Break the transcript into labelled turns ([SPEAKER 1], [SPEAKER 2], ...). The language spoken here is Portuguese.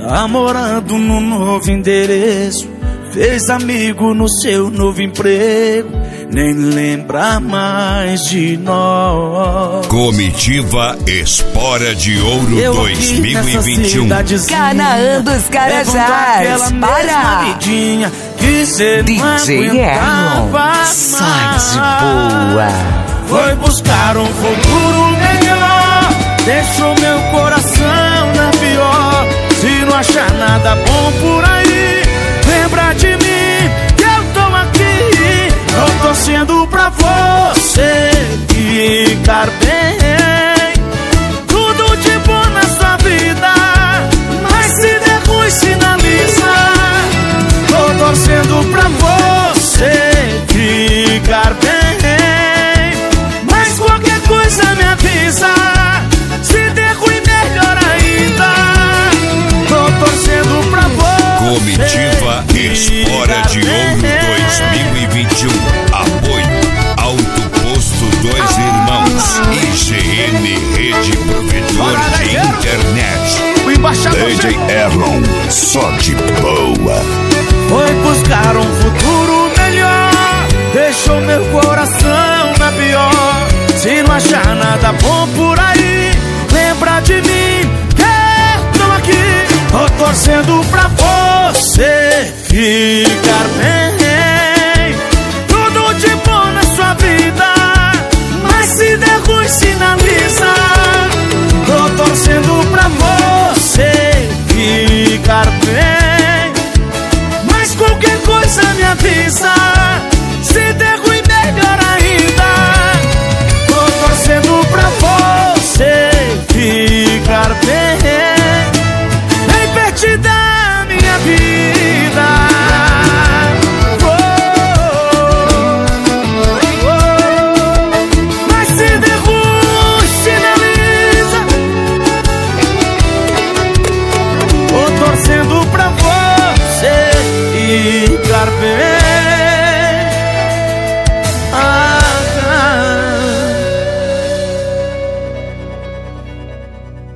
[SPEAKER 1] Tá morando no novo endereço, fez amigo no seu novo emprego, nem lembra mais de nós.
[SPEAKER 2] Comitiva Espora de Ouro 2021.
[SPEAKER 3] Canaã dos Carajás. Para!
[SPEAKER 1] Que cê
[SPEAKER 3] DJ Erlon, sai de boa.
[SPEAKER 1] Foi buscar um futuro melhor, deixou meu coração na pior. Se não achar nada bom por aí, lembra de mim, que eu tô aqui. Tô torcendo pra você ficar bem, tudo de bom na sua vida, mas se der ruim sinaliza. Tô torcendo pra você ficar bem, mas qualquer coisa me avisa. Se der ruim melhor ainda. Tô torcendo pra você.
[SPEAKER 2] Comitiva Espora de Ouro 2021. Apoio Alto Posto Dois Irmãos, IGN Rede Provedor de Internet. DJ Erlon, só de boa.
[SPEAKER 1] Foi buscar um futuro melhor, deixou meu coração na pior. Se não achar nada bom por aí, lembra de mim, que eu tô aqui. Tô torcendo pra você ficar bem, tudo de bom na sua vida, mas se der ruim sinaliza. Tô torcendo pra você ficar bem, mas qualquer coisa me avisa. Se der ruim melhor ainda. Tô torcendo pra você ficar bem, bem perto da minha vida. Mas se der ruim sinaliza. Tô torcendo pra você ficar bem.